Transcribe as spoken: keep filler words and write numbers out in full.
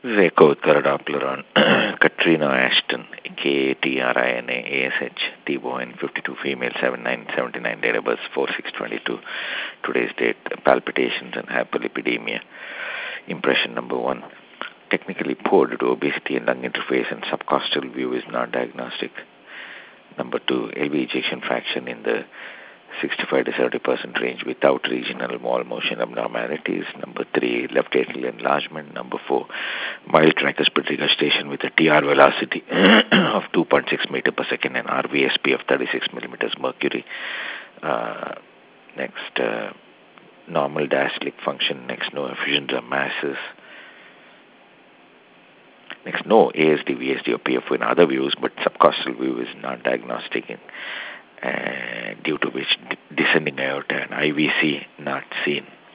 This is Echo Third Doppler on Katrina Ashton, K A T R I N A A S H, T O N fifty-two, female, seven nine seventy-nine, date of birth four six twenty-two. Today's date, palpitations and hyperlipidemia. Impression number one, technically poor due to obesity and lung interface and subcostal view is not diagnostic. Number two, L V ejection fraction in the sixty-five to seventy percent range without regional wall motion abnormalities. Number three, left atrial enlargement. Number four, mild tricuspid regurgitation with a T R velocity of two point six meter per second and R V S P of thirty-six millimeters mercury. Uh, next, uh, normal diastolic function. Next, no effusions or masses. Next, no A S D, V S D, or P F O in other views, but subcostal view is not diagnostic, in, uh, due to which descending aorta and I V C not seen.